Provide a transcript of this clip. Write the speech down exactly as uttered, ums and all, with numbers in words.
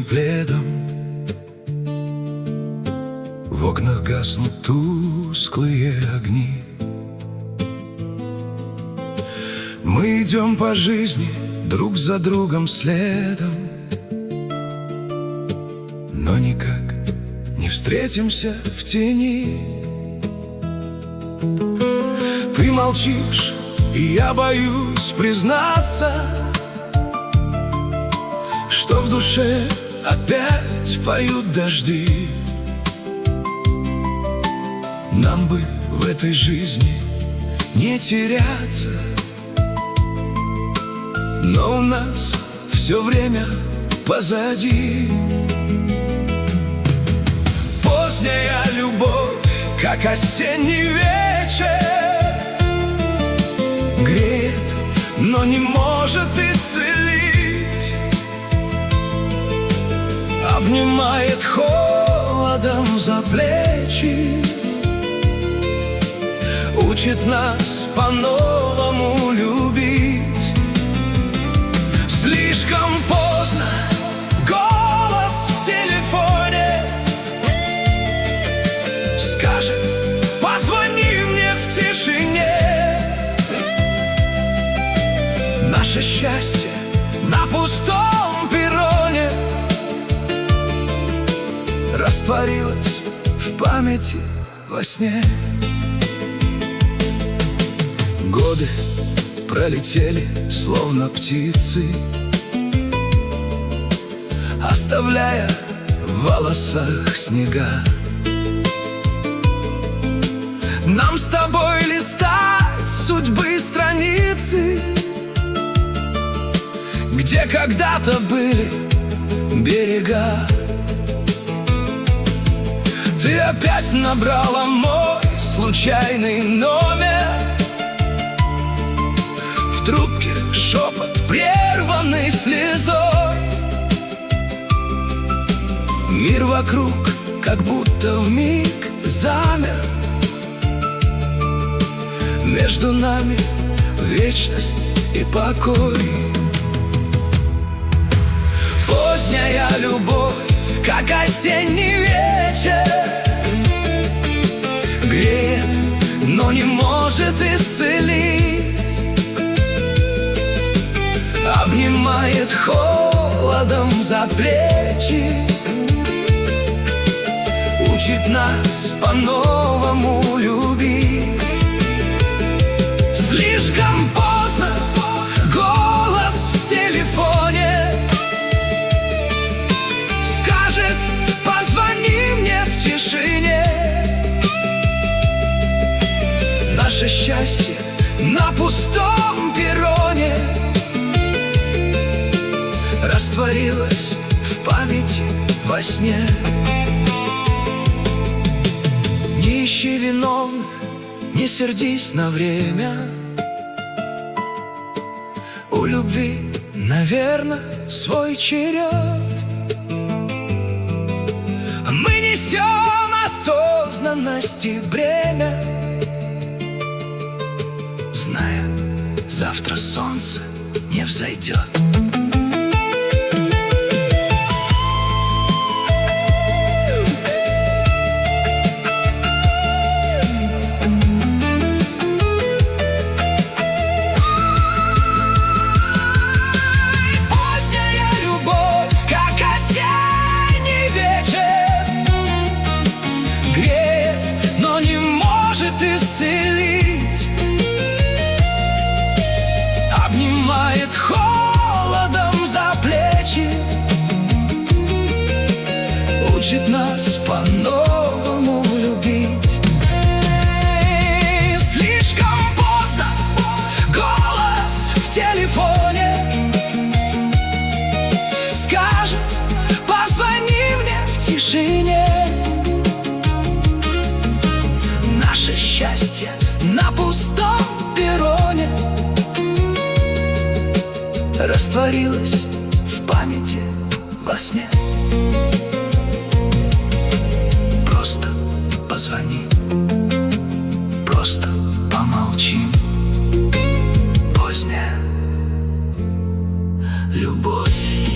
пледом. В окнах гаснут тусклые огни. Мы идем по жизни друг за другом следом, но никак не встретимся в тени. Ты молчишь, и я боюсь признаться, что в душе опять поют дожди. Нам бы в этой жизни не теряться, но у нас все время позади. Поздняя любовь, как осенний вечер, греет, но не может исцелить. Обнимает холодом за плечи, учит нас по-новому любить. Слишком поздно, голос в телефоне скажет: позвони мне в тишине. Наше счастье на пустом перроне растворилось в памяти во сне. Годы пролетели, словно птицы, оставляя в волосах снега. Нам с тобой листать судьбы страницы, где когда-то были берега. Ты опять набрала мой случайный номер. В трубке шепот, прерванный слезой. Мир вокруг как будто вмиг замер. Между нами вечность и покой. Поздняя любовь, как осенний вечер, греет, но не может исцелить. Обнимает холодом за плечи, учит нас по-новому любить. Слишком поздно, голос в телефоне скажет: позвони мне в тишине. Наше счастье на пустом перроне растворилось в памяти во сне. Не ищи виновных, не сердись на время. У любви, наверное, свой черед. Мы несем осознанности бремя, зная, завтра солнце не взойдет. Обнимает холодом за плечи, учит нас по-новому любить. Слишком поздно, голос в телефоне скажет: позвони мне в тишине. Наше счастье на пустом перроне растворилась в памяти во сне. Просто позвони, просто помолчим. Поздняя любовь.